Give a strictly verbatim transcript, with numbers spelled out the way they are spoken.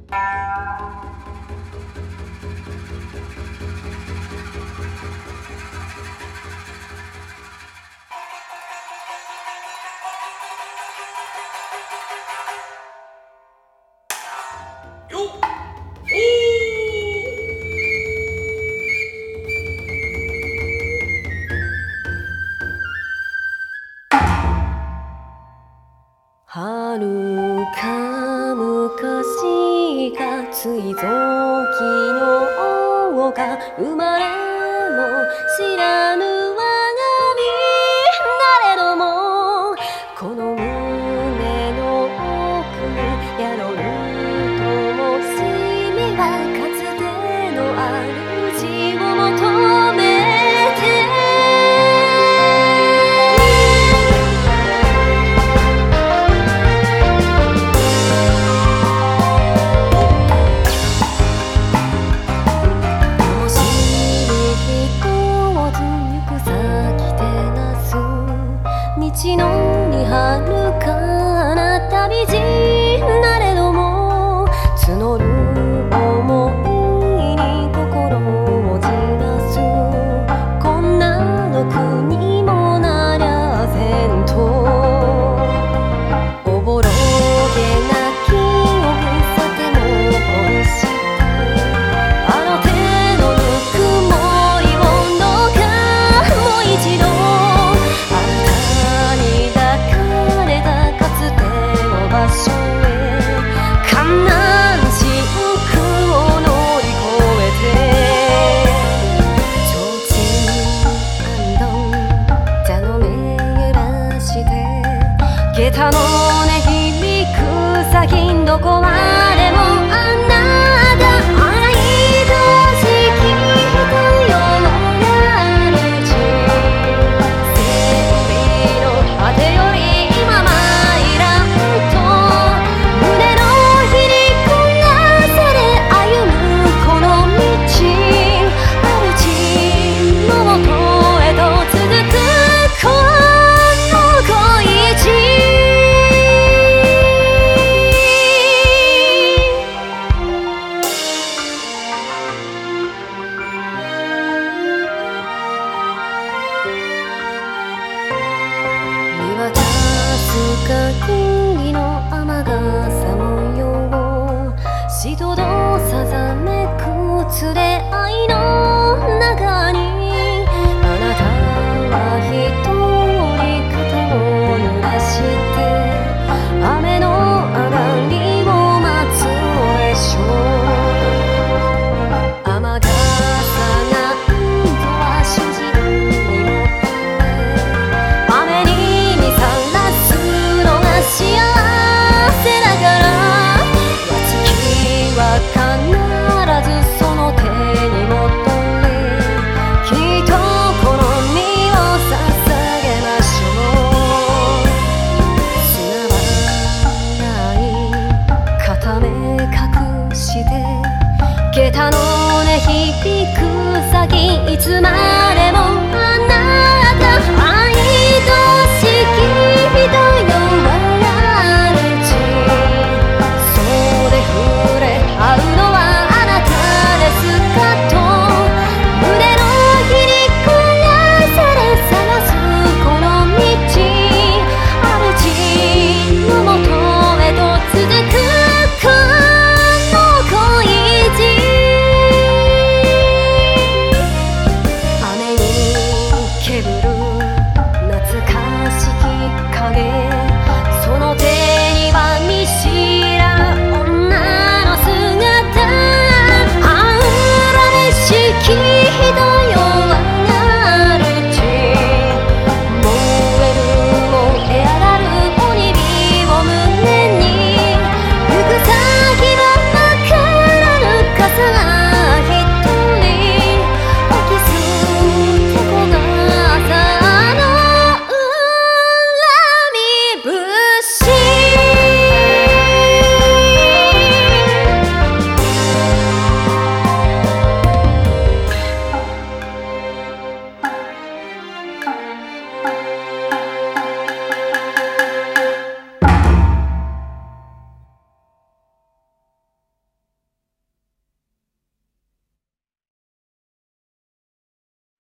はるか昔が水臓機の王が生まれも知らぬ我が身なれども、この胸の奥に宿る灯火はかつての主を求め道のに遥かな旅路なれども、募る想いに心をじらす、こんなの国もなりゃせんと、おぼろげな記憶さても欲しく、あの手のぬくもりをどうかもう一度場所へ観覧深空を乗り越えて、ちょうちん蛇の目揺らして下駄の音響く先どこまでもあなた愛としきたような道、整備の果てより今ま金の雨傘模様、しとどさざめく連れ合いの中に、あなたは一人肩を濡らして雨の上がりを待つのでしょう。雨傘がうんとは主人に持って雨に見さらす幸せだから、月は必ずその手に戻れ、きっとこの身を捧げましょう。砂はない片目隠して下駄の音響く先いつまで